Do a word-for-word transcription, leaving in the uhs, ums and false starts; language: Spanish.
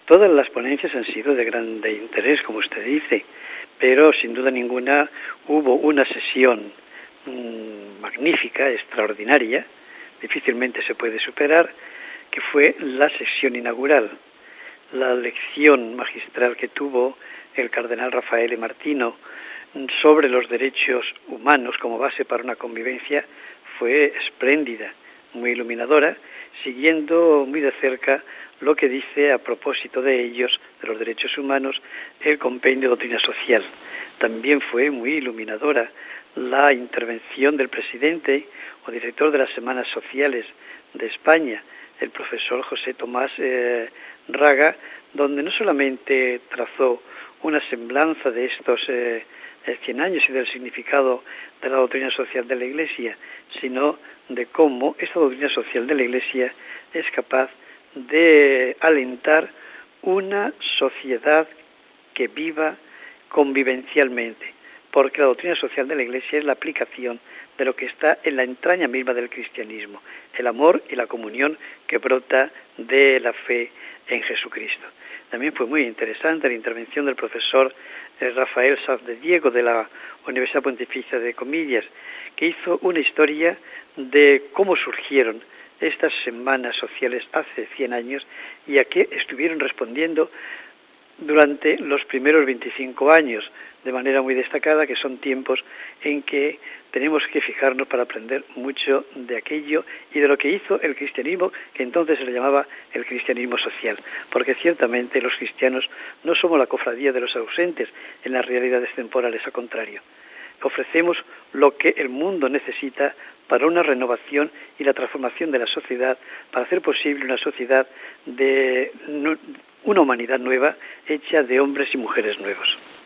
Todas las ponencias han sido de gran de interés, como usted dice, pero sin duda ninguna hubo una sesión mmm, magnífica, extraordinaria, difícilmente se puede superar, que fue la sesión inaugural. La lección magistral que tuvo el cardenal Raffaele Martino sobre los derechos humanos como base para una convivencia fue espléndida, muy iluminadora, siguiendo muy de cerca lo que dice a propósito de ellos, de los derechos humanos, el Compendio de Doctrina Social. También fue muy iluminadora la intervención del presidente o director de las Semanas Sociales de España, el profesor José Tomás eh, Raga, donde no solamente trazó una semblanza de estos eh, cien años y del significado de la doctrina social de la Iglesia, sino de cómo esta doctrina social de la Iglesia es capaz de alentar una sociedad que viva convivencialmente, porque la doctrina social de la Iglesia es la aplicación de lo que está en la entraña misma del cristianismo, el amor y la comunión que brota de la fe en Jesucristo. También fue muy interesante la intervención del profesor Rafael Sanz de Diego de la Universidad Pontificia de Comillas, que hizo una historia de cómo surgieron estas semanas sociales hace cien años y a qué estuvieron respondiendo durante los primeros veinticinco años, de manera muy destacada, que son tiempos en que tenemos que fijarnos para aprender mucho de aquello y de lo que hizo el cristianismo, que entonces se le llamaba el cristianismo social, porque ciertamente los cristianos no somos la cofradía de los ausentes en las realidades temporales, al contrario, ofrecemos lo que el mundo necesita para una renovación y la transformación de la sociedad, para hacer posible una sociedad de una humanidad nueva hecha de hombres y mujeres nuevos.